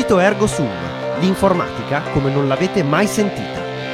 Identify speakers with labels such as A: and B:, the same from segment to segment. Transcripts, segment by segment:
A: Digito Ergo Sum, l'informatica come non l'avete mai sentita.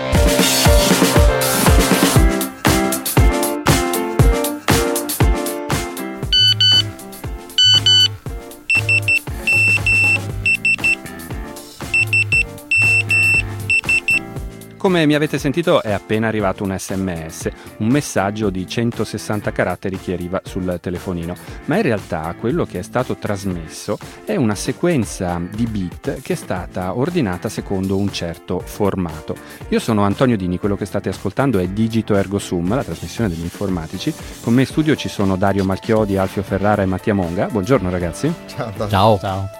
B: Come mi avete sentito è appena arrivato un SMS, un messaggio di 160 caratteri che arriva sul telefonino, ma in realtà quello che è stato trasmesso è una sequenza di bit che è stata ordinata secondo un certo formato. Io sono Antonio Dini, quello che state ascoltando è Digito Ergo Sum, la trasmissione degli informatici. Con me in studio ci sono Dario Malchiodi, Alfio Ferrara e Mattia Monga. Buongiorno ragazzi.
C: Ciao.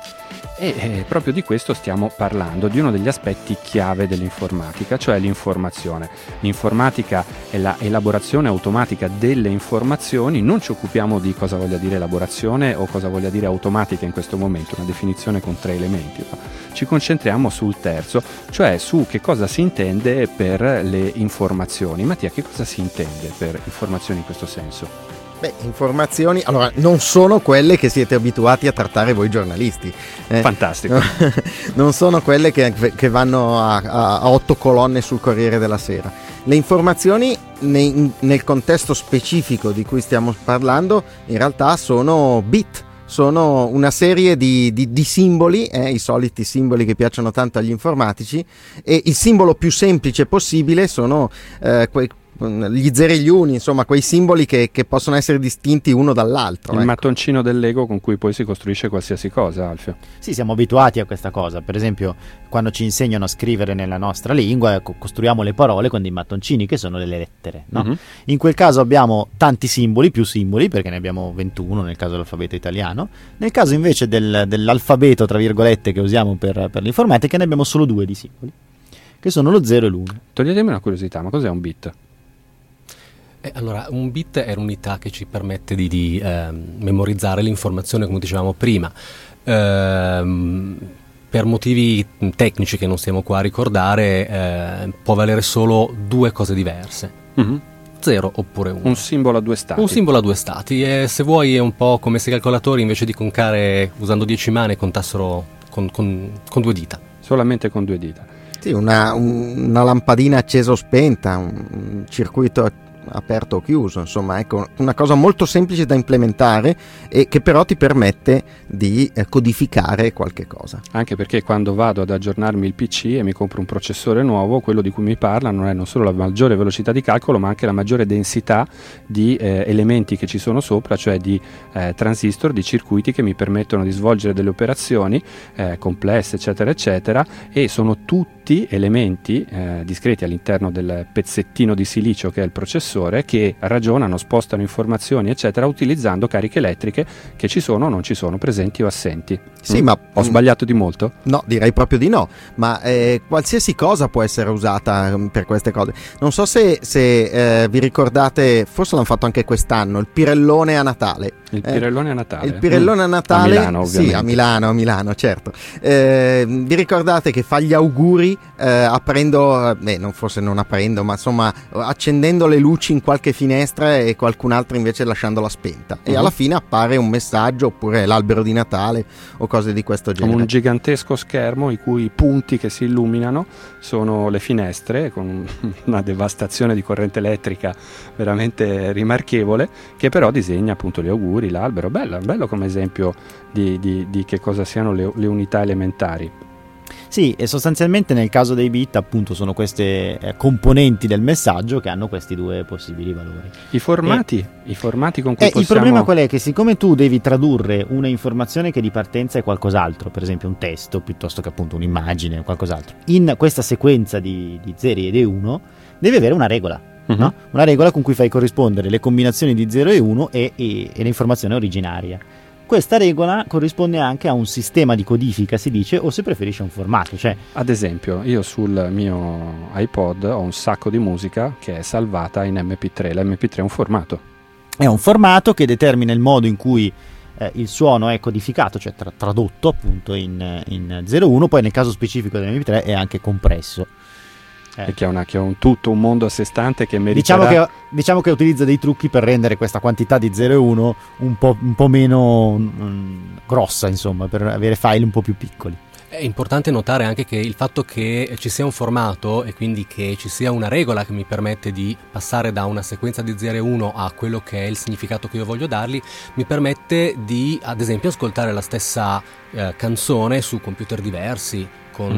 B: E proprio di questo stiamo parlando, di uno degli aspetti chiave dell'informatica, cioè l'informazione. L'informatica è la elaborazione automatica delle informazioni. Non ci occupiamo di cosa voglia dire elaborazione o cosa voglia dire automatica in questo momento, una definizione con 3 elementi. Ci concentriamo sul terzo, cioè su che cosa si intende per le informazioni. Mattia, che cosa si intende per informazioni in questo senso?
C: Informazioni, allora, non sono quelle che siete abituati a trattare voi giornalisti.
B: Fantastico.
C: Non sono quelle che vanno a 8 colonne sul Corriere della Sera. Le informazioni nel contesto specifico di cui stiamo parlando in realtà sono bit. Sono una serie di simboli, i soliti simboli che piacciono tanto agli informatici, e il simbolo più semplice possibile sono gli zeri e gli uni, insomma quei simboli che possono essere distinti uno dall'altro.
B: Il mattoncino del Lego con cui poi si costruisce qualsiasi cosa, Alfio.
D: Sì, siamo abituati a questa cosa. Per esempio, quando ci insegnano a scrivere nella nostra lingua, costruiamo le parole con dei mattoncini che sono delle lettere, no? Mm-hmm. In quel caso abbiamo tanti simboli, più simboli, perché ne abbiamo 21 nel caso dell'alfabeto italiano. Nel caso invece dell'alfabeto, tra virgolette, che usiamo per l'informatica, ne abbiamo solo 2 di simboli, che sono lo 0 e l'1.
B: Toglietemi una curiosità, ma cos'è un bit?
E: Allora, un bit è l'unità che ci permette di memorizzare l'informazione, come dicevamo prima. Per motivi tecnici che non stiamo qua a ricordare, può valere solo 2 cose diverse. Mm-hmm. 0 oppure 1.
B: Un simbolo a 2 stati.
E: Un simbolo a 2 stati. E se vuoi è un po' come se i calcolatori, invece di contare usando 10 mani, contassero con 2 dita.
B: Solamente con 2 dita.
C: Sì, una lampadina accesa o spenta, un circuito aperto o chiuso, insomma, ecco, una cosa molto semplice da implementare e che però ti permette di codificare qualche cosa.
B: Anche perché quando vado ad aggiornarmi il PC e mi compro un processore nuovo, quello di cui mi parla non è non solo la maggiore velocità di calcolo, ma anche la maggiore densità di elementi che ci sono sopra, cioè di transistor, di circuiti che mi permettono di svolgere delle operazioni complesse, eccetera eccetera, e sono tutti elementi discreti all'interno del pezzettino di silicio che è il processore, che ragionano, spostano informazioni eccetera utilizzando cariche elettriche che ci sono o non ci sono, presenti o assenti.
C: Sì, ma
B: ho sbagliato di molto?
C: No, direi proprio di no, ma qualsiasi cosa può essere usata per queste cose. Non so se vi ricordate, forse l'hanno fatto anche quest'anno, il pirellone a Natale.
B: Il pirellone a Natale?
C: Il pirellone a Natale,
B: a Milano, ovviamente.
C: Sì, a Milano, certo. Vi ricordate che fa gli auguri forse non aprendo, ma insomma accendendo le luci in qualche finestra e qualcun altro invece lasciandola spenta, e alla fine appare un messaggio, oppure l'albero di Natale o cose di questo genere.
B: Un gigantesco schermo i cui punti che si illuminano sono le finestre, con una devastazione di corrente elettrica veramente rimarchevole, che però disegna appunto gli auguri, l'albero. Bello come esempio di che cosa siano le unità elementari.
D: Sì, e sostanzialmente nel caso dei bit appunto sono queste componenti del messaggio che hanno questi 2 possibili valori.
B: I formati con cui possiamo...
D: Il problema qual è? Che siccome tu devi tradurre una informazione che di partenza è qualcos'altro, per esempio un testo piuttosto che appunto un'immagine o qualcos'altro, in questa sequenza di 0 e di 1 devi avere una regola. Uh-huh. No? Una regola con cui fai corrispondere le combinazioni di 0 e 1 e l'informazione originaria. Questa regola corrisponde anche a un sistema di codifica, si dice, o se preferisci a un formato. Cioè,
B: ad esempio, io sul mio iPod ho un sacco di musica che è salvata in MP3. L'MP3 è un formato.
D: È un formato che determina il modo in cui il suono è codificato, cioè tradotto appunto in 0,1, poi nel caso specifico dell'MP3 è anche compresso.
B: E che ha un mondo a sé stante che meriterà...
D: Diciamo che utilizza dei trucchi per rendere questa quantità di 0 e 1 un po' meno grossa, insomma, per avere file un po' più piccoli.
E: È importante notare anche che il fatto che ci sia un formato e quindi che ci sia una regola che mi permette di passare da una sequenza di 0 e 1 a quello che è il significato che io voglio dargli, mi permette di, ad esempio, ascoltare la stessa canzone su computer diversi,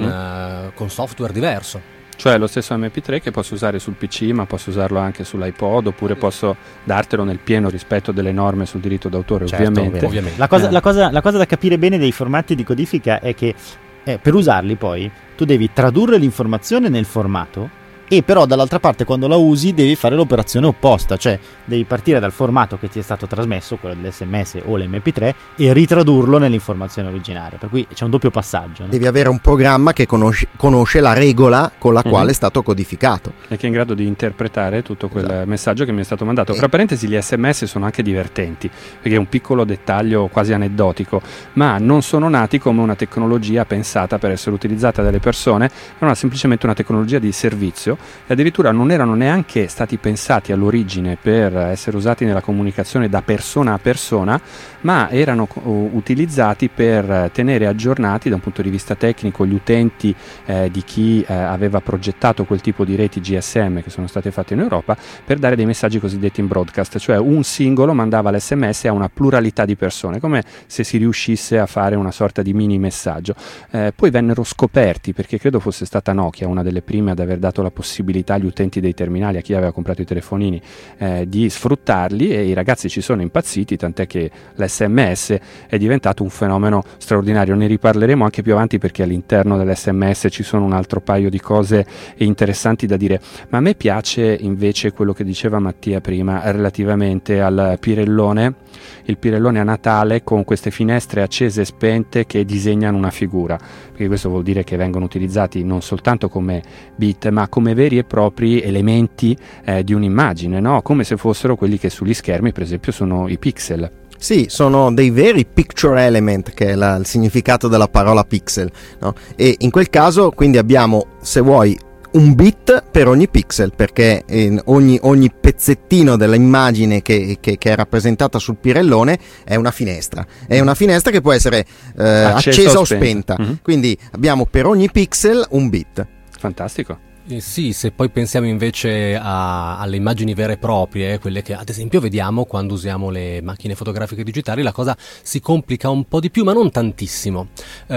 E: con software diverso.
B: Cioè lo stesso MP3 che posso usare sul PC, ma posso usarlo anche sull'iPod, oppure posso dartelo nel pieno rispetto delle norme sul diritto d'autore,
D: certo,
B: ovviamente.
D: La cosa da capire bene dei formati di codifica è che per usarli poi tu devi tradurre l'informazione nel formato, e però dall'altra parte quando la usi devi fare l'operazione opposta, cioè devi partire dal formato che ti è stato trasmesso, quello dell'SMS o l'MP3, e ritradurlo nell'informazione originaria, per cui c'è un doppio passaggio, no?
C: Devi avere un programma che conosce la regola con la quale è stato codificato
B: e che è in grado di interpretare tutto quel messaggio che mi è stato mandato. Fra parentesi, gli SMS sono anche divertenti, perché è un piccolo dettaglio quasi aneddotico, ma non sono nati come una tecnologia pensata per essere utilizzata dalle persone, ma semplicemente una tecnologia di servizio, e addirittura non erano neanche stati pensati all'origine per essere usati nella comunicazione da persona a persona, ma erano utilizzati per tenere aggiornati da un punto di vista tecnico gli utenti di chi aveva progettato quel tipo di reti GSM che sono state fatte in Europa, per dare dei messaggi cosiddetti in broadcast, cioè un singolo mandava l'SMS a una pluralità di persone, come se si riuscisse a fare una sorta di mini messaggio. Poi vennero scoperti, perché credo fosse stata Nokia una delle prime ad aver dato la possibilità agli utenti dei terminali, a chi aveva comprato i telefonini, di sfruttarli, e i ragazzi ci sono impazziti, tant'è che l'SMS è diventato un fenomeno straordinario. Ne riparleremo anche più avanti, perché all'interno dell'SMS ci sono un altro paio di cose interessanti da dire. Ma a me piace invece quello che diceva Mattia prima relativamente al pirellone, il pirellone a Natale con queste finestre accese e spente che disegnano una figura, perché questo vuol dire che vengono utilizzati non soltanto come bit, ma come veri e propri elementi di un'immagine, no? Come se fossero quelli che sugli schermi per esempio sono i pixel.
C: Sì, sono dei veri picture element, che è il significato della parola pixel, no? E in quel caso quindi abbiamo, se vuoi, un bit per ogni pixel, perché ogni pezzettino dell'immagine che è rappresentata sul pirellone è una finestra che può essere accesa o spenta. Quindi abbiamo per ogni pixel un bit.
B: Fantastico.
E: Sì, se poi pensiamo invece alle immagini vere e proprie, quelle che ad esempio vediamo quando usiamo le macchine fotografiche digitali, la cosa si complica un po' di più, ma non tantissimo.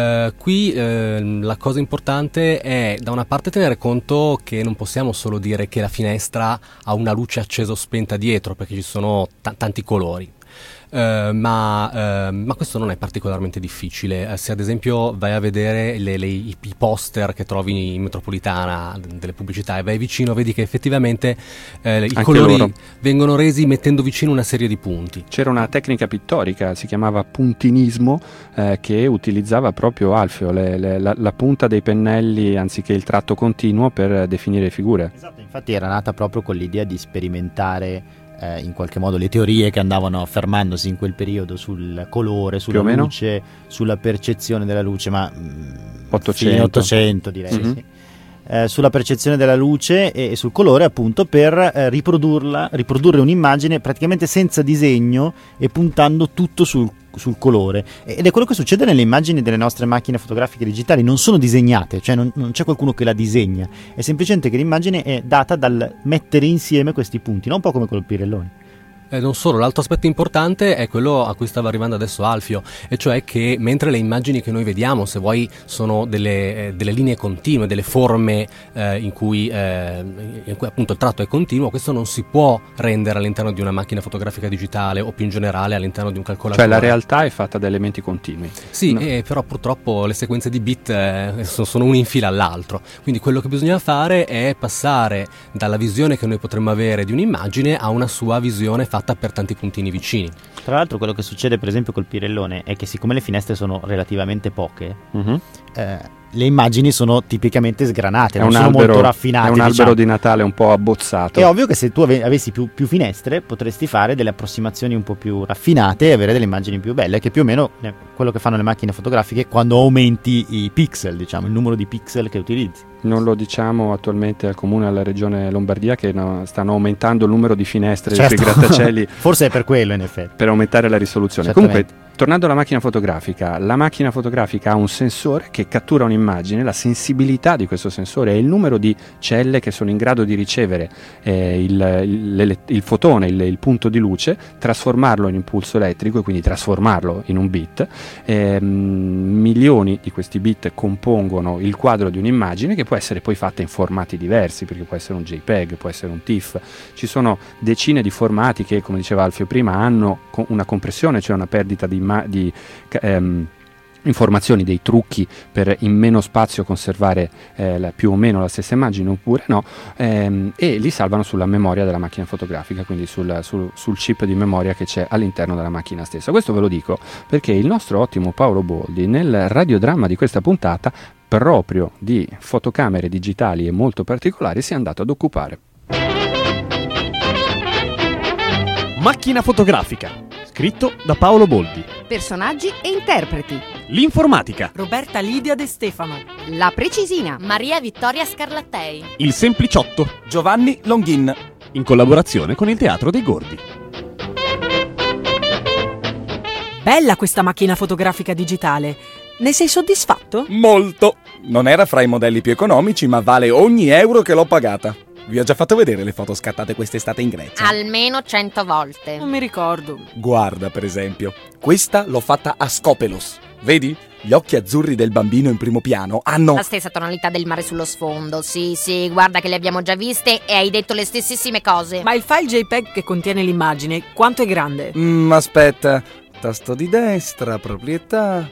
E: Qui la cosa importante è da una parte tenere conto che non possiamo solo dire che la finestra ha una luce accesa o spenta dietro, perché ci sono tanti colori. Ma questo non è particolarmente difficile. Se ad esempio vai a vedere i poster che trovi in metropolitana delle pubblicità e vai vicino, vedi che effettivamente i colori vengono resi mettendo vicino una serie di punti.
B: C'era una tecnica pittorica, si chiamava puntinismo, che utilizzava proprio Alfio, la punta dei pennelli anziché il tratto continuo per definire figure.
D: Esatto, infatti era nata proprio con l'idea di sperimentare in qualche modo le teorie che andavano affermandosi in quel periodo sul colore, sulla luce, sulla percezione della luce, ma 800 direi. Sì. Sulla percezione della luce e sul colore, appunto, per riprodurre un'immagine praticamente senza disegno e puntando tutto sul colore, ed è quello che succede nelle immagini delle nostre macchine fotografiche digitali. Non sono disegnate, cioè non c'è qualcuno che la disegna, è semplicemente che l'immagine è data dal mettere insieme questi punti, non un po' come col pirellone.
E: Non solo, l'altro aspetto importante è quello a cui stava arrivando adesso Alfio, e cioè che mentre le immagini che noi vediamo, se vuoi, sono delle linee continue, delle forme in cui appunto il tratto è continuo, questo non si può rendere all'interno di una macchina fotografica digitale o più in generale all'interno di un calcolatore.
B: Cioè la realtà è fatta da elementi continui.
E: Sì, no? Però purtroppo le sequenze di bit sono una in fila all'altro, quindi quello che bisogna fare è passare dalla visione che noi potremmo avere di un'immagine a una sua visione fatta per tanti puntini vicini.
D: Tra l'altro quello che succede per esempio col pirellone è che, siccome le finestre sono relativamente poche, le immagini sono tipicamente sgranate, non sono molto raffinate.
B: È un albero di Natale un po' abbozzato.
D: È ovvio che se tu avessi più finestre potresti fare delle approssimazioni un po' più raffinate e avere delle immagini più belle, che più o meno è quello che fanno le macchine fotografiche quando aumenti i pixel, diciamo, il numero di pixel che utilizzi.
B: Non lo diciamo attualmente al comune e alla regione Lombardia che stanno aumentando il numero di finestre
D: Certo.
B: sui grattacieli
D: Forse è per quello, in effetti.
B: per aumentare la risoluzione.
D: Certamente.
B: Comunque, tornando alla macchina fotografica, la macchina fotografica ha un sensore che cattura un'immagine, la sensibilità di questo sensore è il numero di celle che sono in grado di ricevere il fotone, il punto di luce, trasformarlo in impulso elettrico e quindi trasformarlo in un bit. Milioni di questi bit compongono il quadro di un'immagine che può essere poi fatta in formati diversi, perché può essere un JPEG, può essere un TIFF. Ci sono decine di formati che, come diceva Alfio prima, hanno una compressione, cioè una perdita di informazioni, dei trucchi per in meno spazio conservare più o meno la stessa immagine oppure no, e li salvano sulla memoria della macchina fotografica, quindi sul chip di memoria che c'è all'interno della macchina stessa. Questo ve lo dico perché il nostro ottimo Paolo Boldi nel radiodramma di questa puntata proprio di fotocamere digitali e molto particolari si è andato ad occupare.
A: Macchina fotografica, scritto da Paolo Boldi.
F: Personaggi e interpreti.
A: L'informatica,
G: Roberta Lidia De Stefano.
F: La precisina.
H: Maria Vittoria Scarlattei.
A: il sempliciotto,
I: Giovanni Longhin.
A: in collaborazione con il Teatro dei Gordi.
G: Bella questa macchina fotografica digitale. Ne sei soddisfatto?
I: Molto. Non era fra i modelli più economici, ma vale ogni euro che l'ho pagata. Vi ho già fatto vedere le foto scattate quest'estate in Grecia.
H: Almeno 100 volte.
G: Non mi ricordo.
I: Guarda, per esempio, questa l'ho fatta a Skopelos. Vedi? Gli occhi azzurri del bambino in primo piano hanno...
H: La stessa tonalità del mare sullo sfondo. Sì, guarda che le abbiamo già viste e hai detto le stessissime cose.
G: Ma il file JPEG che contiene l'immagine, quanto è grande?
I: Aspetta. Tasto di destra, proprietà...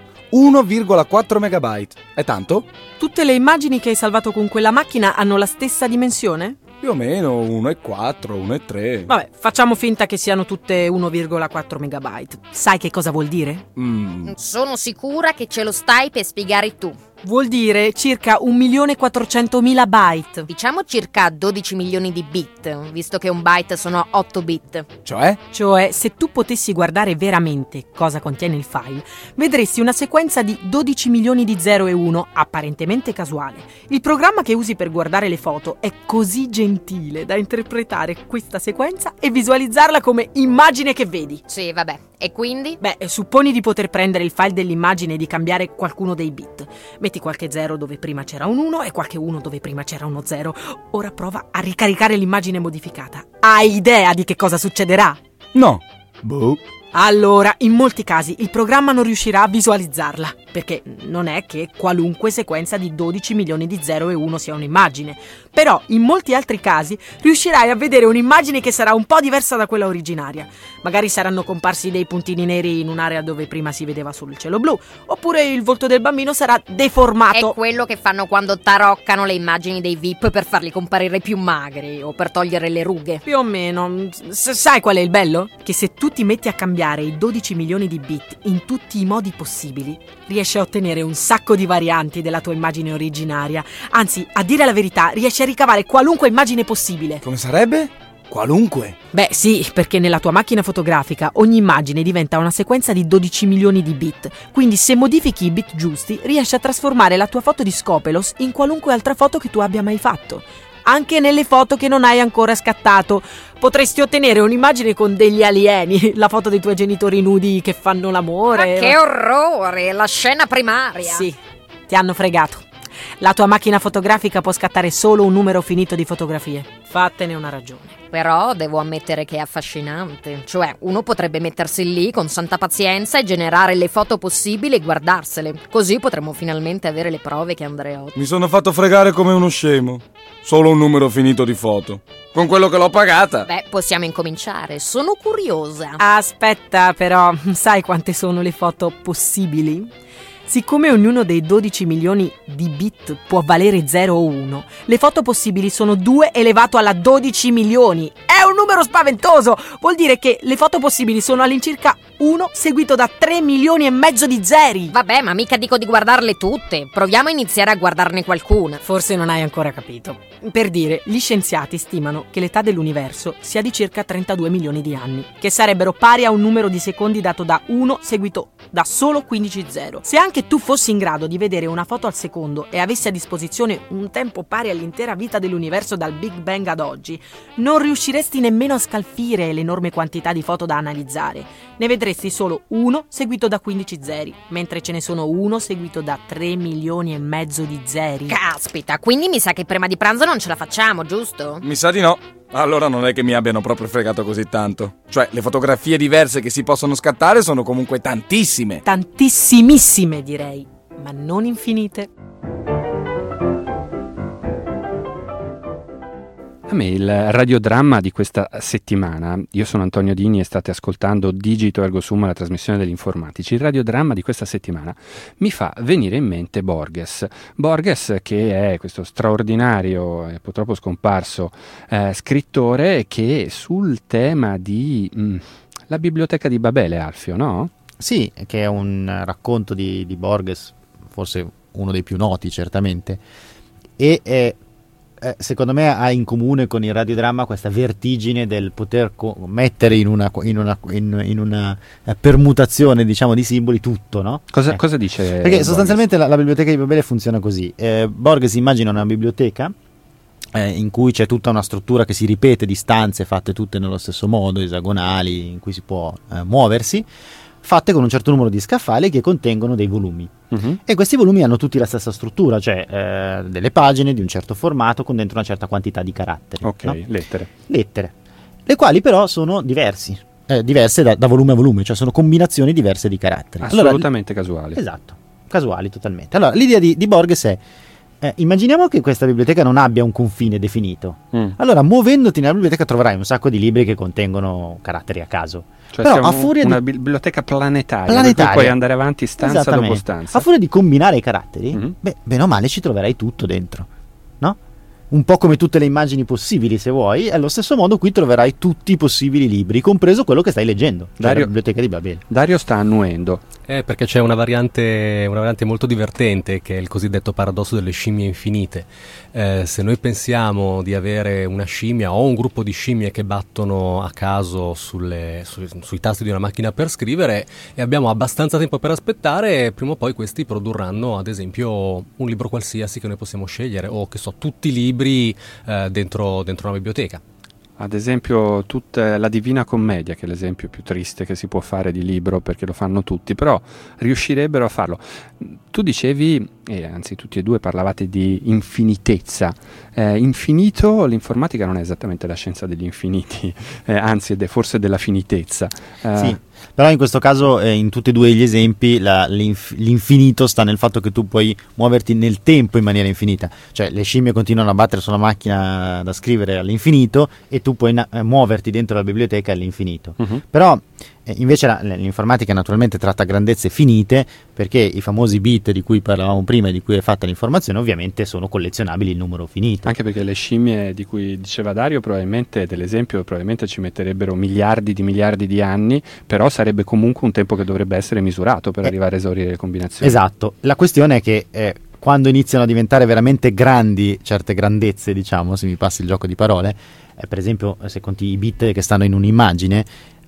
I: 1,4 megabyte. È tanto?
G: Tutte le immagini che hai salvato con quella macchina hanno la stessa dimensione?
I: Più o meno 1,4, 1,3.
G: Vabbè, facciamo finta che siano tutte 1,4 megabyte. Sai che cosa vuol dire?
H: Sono sicura che ce lo stai per spiegare tu.
G: Vuol dire circa 1.400.000 byte.
H: Diciamo circa 12 milioni di bit, visto che un byte sono 8 bit.
I: Cioè?
G: Cioè, se tu potessi guardare veramente cosa contiene il file, vedresti una sequenza di 12 milioni di 0 e 1, apparentemente casuale. Il programma che usi per guardare le foto è così gentile da interpretare questa sequenza e visualizzarla come immagine che vedi.
H: Sì, vabbè. E quindi?
G: Beh, supponi di poter prendere il file dell'immagine e di cambiare qualcuno dei bit. Metti qualche 0 dove prima c'era un 1 e qualche 1 dove prima c'era uno 0. Ora prova a ricaricare l'immagine modificata. Hai idea di che cosa succederà?
I: No. Boh.
G: Allora, in molti casi il programma non riuscirà a visualizzarla, perché non è che qualunque sequenza di 12 milioni di 0 e 1 sia un'immagine. Però, in molti altri casi, riuscirai a vedere un'immagine che sarà un po' diversa da quella originaria. Magari saranno comparsi dei puntini neri in un'area dove prima si vedeva solo il cielo blu, oppure il volto del bambino sarà deformato.
H: È quello che fanno quando taroccano le immagini dei VIP per farli comparire più magri o per togliere le rughe.
G: Più o meno. Sai qual è il bello? Che se tu ti metti a cambiare i 12 milioni di bit in tutti i modi possibili, riesci a ottenere un sacco di varianti della tua immagine originaria. Anzi, a dire la verità, riesci a ricavare qualunque immagine possibile.
I: Come sarebbe? Qualunque?
G: Beh sì, perché nella tua macchina fotografica ogni immagine diventa una sequenza di 12 milioni di bit. Quindi se modifichi i bit giusti, riesci a trasformare la tua foto di Skopelos in qualunque altra foto che tu abbia mai fatto. Anche nelle foto che non hai ancora scattato. Potresti ottenere un'immagine con degli alieni, la foto dei tuoi genitori nudi che fanno l'amore.
H: Ma che orrore, la scena primaria.
G: Sì, ti hanno fregato. La tua macchina fotografica può scattare solo un numero finito di fotografie. Fattene una ragione.
H: Però devo ammettere che è affascinante. Cioè, uno potrebbe mettersi lì con santa pazienza e generare le foto possibili e guardarsele. Così potremmo finalmente avere le prove che Andreotti...
I: Mi sono fatto fregare come uno scemo. Solo un numero finito di foto. Con quello che l'ho pagata.
H: Beh, possiamo incominciare. Sono curiosa.
G: Aspetta, però, sai quante sono le foto possibili? Siccome ognuno dei 12 milioni di bit può valere 0 o 1, le foto possibili sono 2 elevato alla 12 milioni. È un numero spaventoso! Vuol dire che le foto possibili sono all'incirca 1 seguito da 3 milioni e mezzo di zeri.
H: Vabbè, ma mica dico di guardarle tutte. Proviamo a iniziare a guardarne qualcuna.
G: Forse non hai ancora capito. Per dire, gli scienziati stimano che l'età dell'universo sia di circa 32 milioni di anni, che sarebbero pari a un numero di secondi dato da 1 seguito da solo 15 zero. Se anche tu fossi in grado di vedere una foto al secondo e avessi a disposizione un tempo pari all'intera vita dell'universo dal Big Bang ad oggi, non riusciresti nemmeno a scalfire l'enorme quantità di foto da analizzare. Ne vedresti solo 1 seguito da 15 zeri, mentre ce ne sono 1 seguito da 3 milioni e mezzo di zeri.
H: Caspita, quindi mi sa che prima di pranzo non ce la facciamo, giusto?
I: Mi sa di no. Allora non è che mi abbiano proprio fregato così tanto. Cioè, le fotografie diverse che si possono scattare sono comunque tantissime.
G: Tantissimissime, direi, ma non infinite.
B: A me il radiodramma di questa settimana, io sono Antonio Dini e state ascoltando Digito Ergo Sum, la trasmissione degli informatici. Il radiodramma di questa settimana mi fa venire in mente Borges. Borges, che è questo straordinario e purtroppo scomparso scrittore che sul tema di la biblioteca di Babele, Alfio, no?
D: Sì, che è un racconto di Borges, forse uno dei più noti certamente, e secondo me ha in comune con il radiodramma questa vertigine del poter mettere in una permutazione, diciamo, di simboli tutto, no?
B: Cosa dice?
D: Perché
B: Borges?
D: sostanzialmente la biblioteca di Babele funziona così. Borges immagina una biblioteca in cui c'è tutta una struttura che si ripete di stanze fatte tutte nello stesso modo, esagonali, in cui si può muoversi, fatte con un certo numero di scaffali che contengono dei volumi. E questi volumi hanno tutti la stessa struttura, cioè delle pagine di un certo formato con dentro una certa quantità di caratteri.
B: Ok,
D: no?
B: lettere,
D: le quali però sono diverse da volume a volume, cioè sono combinazioni diverse di caratteri.
B: Assolutamente casuali.
D: Esatto, casuali totalmente. Allora, l'idea di Borges è immaginiamo che questa biblioteca non abbia un confine definito. Allora, muovendoti nella biblioteca troverai un sacco di libri che contengono caratteri a caso.
B: Cioè
D: però a furia
B: una biblioteca planetaria, per cui puoi andare avanti stanza dopo stanza.
D: A furia di combinare i caratteri, bene o male ci troverai tutto dentro, no? Un po' come tutte le immagini possibili, se vuoi. Allo stesso modo qui troverai tutti i possibili libri, compreso quello che stai leggendo, cioè la biblioteca di Babele.
B: Dario sta annuendo.
E: Perché c'è una variante molto divertente, che è il cosiddetto paradosso delle scimmie infinite. Se noi pensiamo di avere una scimmia o un gruppo di scimmie che battono a caso sui tasti di una macchina per scrivere e abbiamo abbastanza tempo per aspettare, prima o poi questi produrranno ad esempio un libro qualsiasi che noi possiamo scegliere, o che so, tutti i libri dentro una biblioteca.
B: Ad esempio tutta la Divina Commedia, che è l'esempio più triste che si può fare di libro, perché lo fanno tutti, però riuscirebbero a farlo. Tu dicevi, anzi tutti e due parlavate di infinitezza. Infinito, l'informatica non è esattamente la scienza degli infiniti, anzi è forse della finitezza.
D: Sì, però in questo caso in tutti e due gli esempi l'infinito sta nel fatto che tu puoi muoverti nel tempo in maniera infinita, cioè le scimmie continuano a battere sulla macchina da scrivere all'infinito e tu puoi muoverti dentro la biblioteca all'infinito. Però invece l'informatica naturalmente tratta grandezze finite, perché i famosi bit di cui parlavamo prima e di cui è fatta l'informazione ovviamente sono collezionabili in numero finito.
B: Anche perché le scimmie di cui diceva Dario dell'esempio probabilmente ci metterebbero miliardi di anni, però sarebbe comunque un tempo che dovrebbe essere misurato per arrivare a esaurire le combinazioni.
D: Esatto, la questione è che quando iniziano a diventare veramente grandi certe grandezze, diciamo, se mi passi il gioco di parole, per esempio se conti i bit che stanno in un'immagine,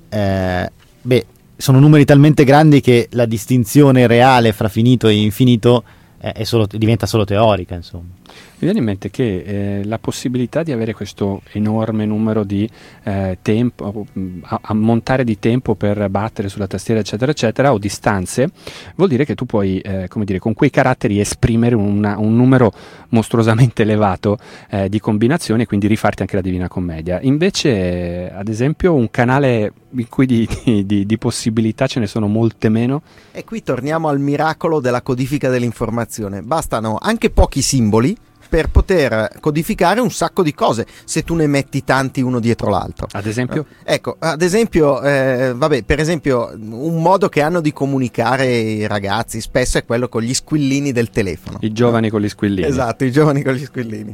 D: sono numeri talmente grandi che la distinzione reale fra finito e infinito diventa solo teorica, insomma.
B: Mi viene in mente che la possibilità di avere questo enorme numero di tempo, ammontare di tempo per battere sulla tastiera eccetera eccetera, o di stanze, vuol dire che tu puoi con quei caratteri esprimere un numero mostruosamente elevato di combinazioni, e quindi rifarti anche la Divina Commedia. Invece ad esempio un canale in cui di possibilità ce ne sono molte meno.
C: E qui torniamo al miracolo della codifica dell'informazione. Bastano anche pochi simboli per poter codificare un sacco di cose se tu ne metti tanti uno dietro l'altro.
B: Ad esempio?
C: Ecco, ad esempio, per esempio, un modo che hanno di comunicare i ragazzi spesso è quello con gli squillini del telefono.
B: I giovani con gli squillini.
C: Esatto, i giovani con gli squillini.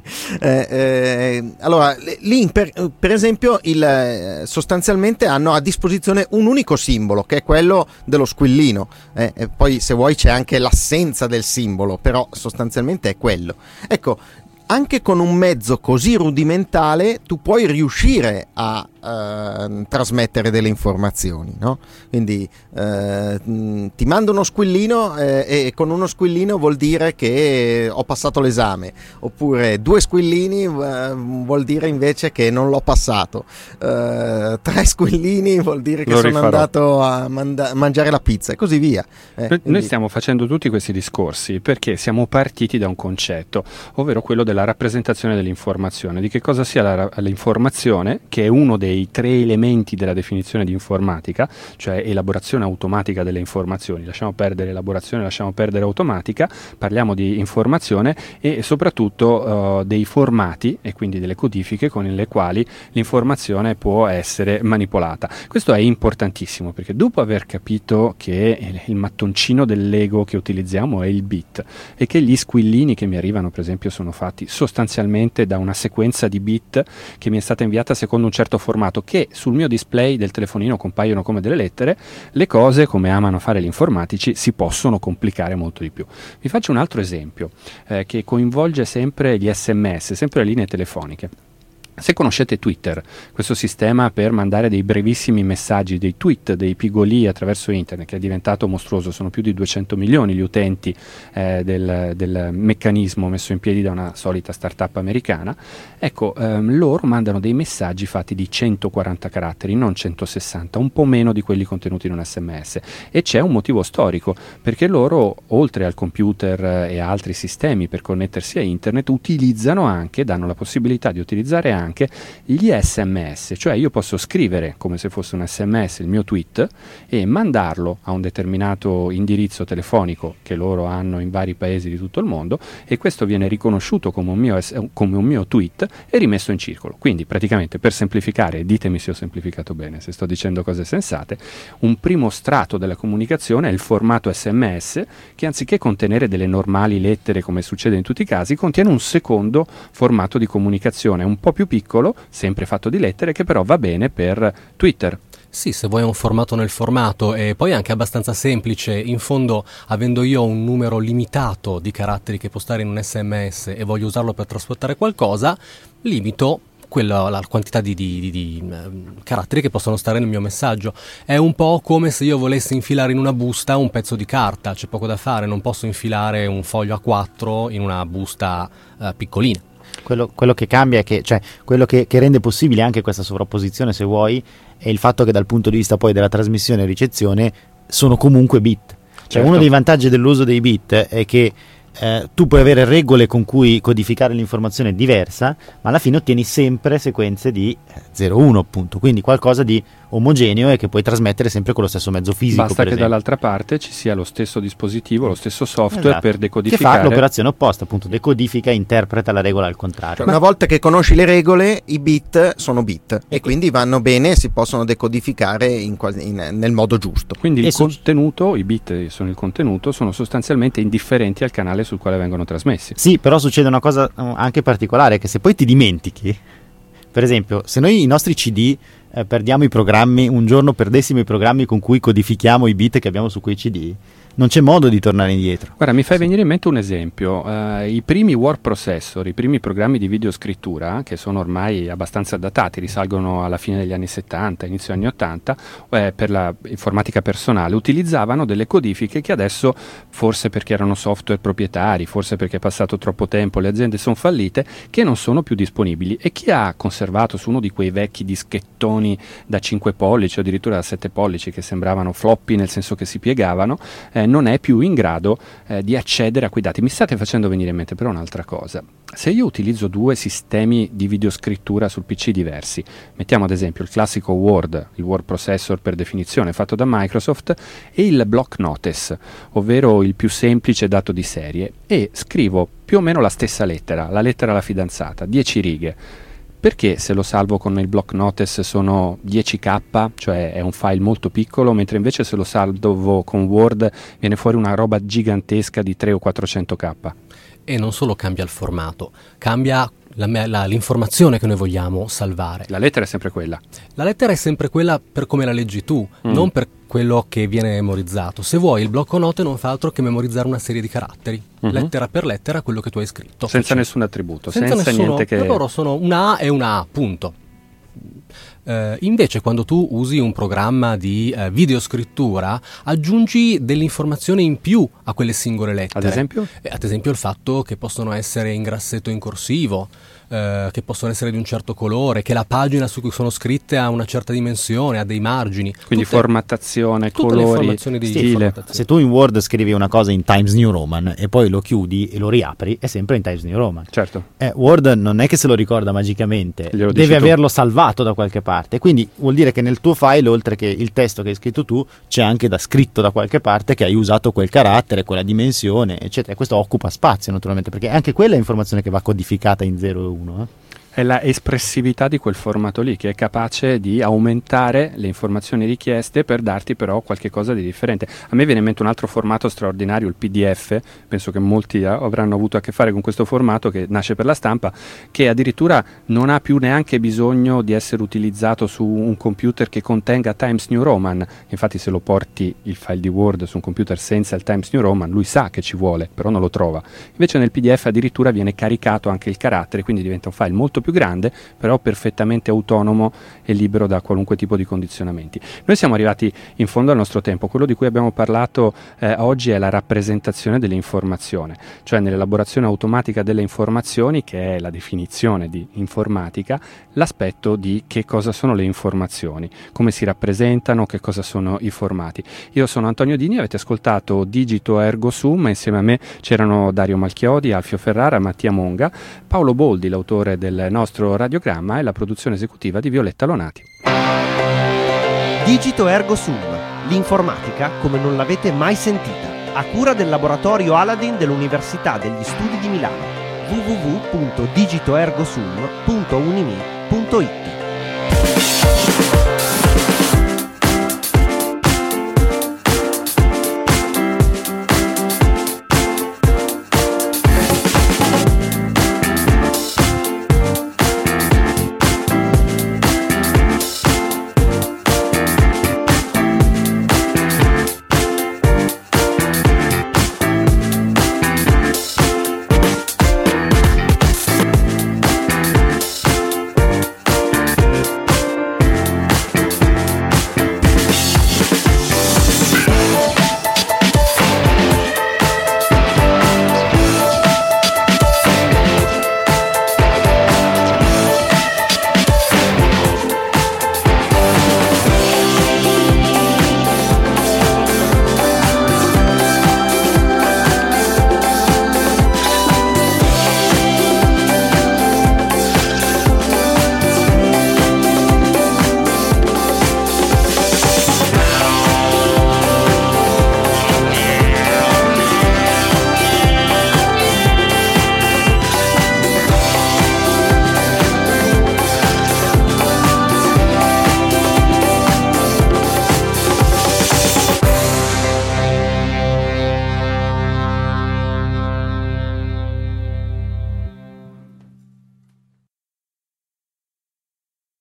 C: Allora, lì per esempio sostanzialmente hanno a disposizione un unico simbolo, che è quello dello squillino. Poi se vuoi c'è anche l'assenza del simbolo, però sostanzialmente è quello. Ecco, anche con un mezzo così rudimentale tu puoi riuscire a trasmettere delle informazioni, no? Quindi ti mando uno squillino e con uno squillino vuol dire che ho passato l'esame, oppure 2 squillini vuol dire invece che non l'ho passato, 3 squillini vuol dire che sono andato a mangiare la pizza e così via.
B: Noi stiamo facendo tutti questi discorsi perché siamo partiti da un concetto, ovvero quello della rappresentazione dell'informazione, di che cosa sia l'informazione, che è uno dei 3 elementi della definizione di informatica, cioè elaborazione automatica delle informazioni. Lasciamo perdere elaborazione, lasciamo perdere automatica, parliamo di informazione e soprattutto dei formati e quindi delle codifiche con le quali l'informazione può essere manipolata. Questo è importantissimo perché dopo aver capito che il mattoncino del Lego che utilizziamo è il bit e che gli squillini che mi arrivano per esempio sono fatti sostanzialmente da una sequenza di bit che mi è stata inviata secondo un certo formato che sul mio display del telefonino compaiono come delle lettere, le cose, come amano fare gli informatici, si possono complicare molto di più. Vi faccio un altro esempio che coinvolge sempre gli SMS, sempre le linee telefoniche. Se conoscete Twitter, questo sistema per mandare dei brevissimi messaggi, dei tweet, dei pigolii attraverso internet, che è diventato mostruoso, sono più di 200 milioni gli utenti del meccanismo messo in piedi da una solita startup americana, ecco, loro mandano dei messaggi fatti di 140 caratteri, non 160, un po' meno di quelli contenuti in un SMS, e c'è un motivo storico, perché loro, oltre al computer e a altri sistemi per connettersi a internet, danno la possibilità di utilizzare anche gli SMS, cioè io posso scrivere come se fosse un SMS il mio tweet e mandarlo a un determinato indirizzo telefonico che loro hanno in vari paesi di tutto il mondo e questo viene riconosciuto come un mio tweet e rimesso in circolo. Quindi praticamente, per semplificare, ditemi se ho semplificato bene, se sto dicendo cose sensate, un primo strato della comunicazione è il formato SMS che anziché contenere delle normali lettere come succede in tutti i casi, contiene un secondo formato di comunicazione un po' più piccolo, sempre fatto di lettere, che però va bene per Twitter.
E: Sì, se vuoi un formato nel formato, e poi anche abbastanza semplice. In fondo, avendo io un numero limitato di caratteri che postare in un SMS e voglio usarlo per trasportare qualcosa, limito la quantità di caratteri che possono stare nel mio messaggio. È un po' come se io volessi infilare in una busta un pezzo di carta, c'è poco da fare, non posso infilare un foglio A4 in una busta piccolina.
D: Quello che cambia è che, cioè, quello che rende possibile anche questa sovrapposizione, se vuoi, è il fatto che dal punto di vista poi della trasmissione e ricezione sono comunque bit. Cioè, certo. Uno dei vantaggi dell'uso dei bit è che tu puoi avere regole con cui codificare l'informazione diversa, ma alla fine ottieni sempre sequenze di 0-1, appunto, quindi qualcosa di omogeneo e che puoi trasmettere sempre con lo stesso mezzo fisico.
B: Basta che dall'altra parte ci sia lo stesso dispositivo, lo stesso software, esatto, per decodificare.
D: Che fa l'operazione opposta, appunto, decodifica e interpreta la regola al contrario.
C: Una volta che conosci le regole, i bit sono bit e quindi vanno bene, si possono decodificare nel modo giusto.
B: Quindi il contenuto, i bit sono il contenuto, sono sostanzialmente indifferenti al canale sul quale vengono trasmessi.
D: Sì, però succede una cosa anche particolare, che se poi ti dimentichi, per esempio, se noi i nostri CD perdiamo i programmi, un giorno perdessimo i programmi con cui codifichiamo i bit che abbiamo su quei CD, non c'è modo di tornare indietro.
B: Guarda, mi fai venire in mente un esempio. I primi word processor, i primi programmi di videoscrittura, che sono ormai abbastanza datati, risalgono alla fine degli anni 70, inizio anni 80, per la informatica personale, utilizzavano delle codifiche che adesso, forse perché erano software proprietari, forse perché è passato troppo tempo, le aziende sono fallite, che non sono più disponibili. E chi ha conservato su uno di quei vecchi dischettoni da 5 pollici o addirittura da 7 pollici che sembravano floppy nel senso che si piegavano, non è più in grado di accedere a quei dati. Mi state facendo venire in mente però un'altra cosa. Se io utilizzo due sistemi di videoscrittura sul PC diversi, mettiamo ad esempio il classico Word, il word processor per definizione fatto da Microsoft, e il block notice, ovvero il più semplice dato di serie, e scrivo più o meno la stessa lettera, la lettera alla fidanzata, 10 righe. Perché se lo salvo con il block notice sono 10k, cioè è un file molto piccolo, mentre invece se lo salvo con Word viene fuori una roba gigantesca di 300 o 400k?
E: E non solo cambia il formato, cambia l'informazione che noi vogliamo salvare.
B: La lettera è sempre quella.
E: La lettera è sempre quella per come la leggi tu, non per quello che viene memorizzato. Se vuoi, il blocco note non fa altro che memorizzare una serie di caratteri, lettera per lettera, quello che tu hai scritto.
B: Senza nessun attributo,
E: senza nessuno,
B: niente che...
E: Per loro sono una A e una A, punto. Invece quando tu usi un programma di videoscrittura aggiungi delle informazioni in più a quelle singole lettere.
B: Ad esempio?
E: Ad esempio il fatto che possono essere in grassetto in corsivo, che possono essere di un certo colore, che la pagina su cui sono scritte ha una certa dimensione, ha dei margini.
B: Quindi formattazione, colori, stile.
D: Se tu in Word scrivi una cosa in Times New Roman e poi lo chiudi e lo riapri, è sempre in Times New Roman.
B: Certo.
D: Word non è che se lo ricorda magicamente,
B: devi
D: averlo salvato da qualche parte. Quindi vuol dire che nel tuo file, oltre che il testo che hai scritto tu, c'è anche da scritto da qualche parte che hai usato quel carattere, quella dimensione, eccetera. E questo occupa spazio naturalmente, perché anche quella è informazione che va codificata in 0 e 1.
B: È la espressività di quel formato lì che è capace di aumentare le informazioni richieste per darti però qualche cosa di differente. A me viene in mente un altro formato straordinario, il PDF, penso che molti avranno avuto a che fare con questo formato che nasce per la stampa, che addirittura non ha più neanche bisogno di essere utilizzato su un computer che contenga Times New Roman. Infatti se lo porti il file di Word su un computer senza il Times New Roman, lui sa che ci vuole, però non lo trova. Invece nel PDF addirittura viene caricato anche il carattere, quindi diventa un file molto più grande, però perfettamente autonomo e libero da qualunque tipo di condizionamenti. Noi siamo arrivati in fondo al nostro tempo. Quello di cui abbiamo parlato oggi è la rappresentazione dell'informazione, cioè nell'elaborazione automatica delle informazioni, che è la definizione di informatica, l'aspetto di che cosa sono le informazioni, come si rappresentano, che cosa sono i formati. Io sono Antonio Dini, avete ascoltato Digito Ergo Sum, insieme a me c'erano Dario Malchiodi, Alfio Ferrara, Mattia Monga, Paolo Boldi, l'autore del nostro radiogramma, e la produzione esecutiva di Violetta Lonati.
A: Digito Ergo Sum, l'informatica come non l'avete mai sentita, a cura del laboratorio Aladdin dell'Università degli Studi di Milano. www.digitoergosum.unimi.it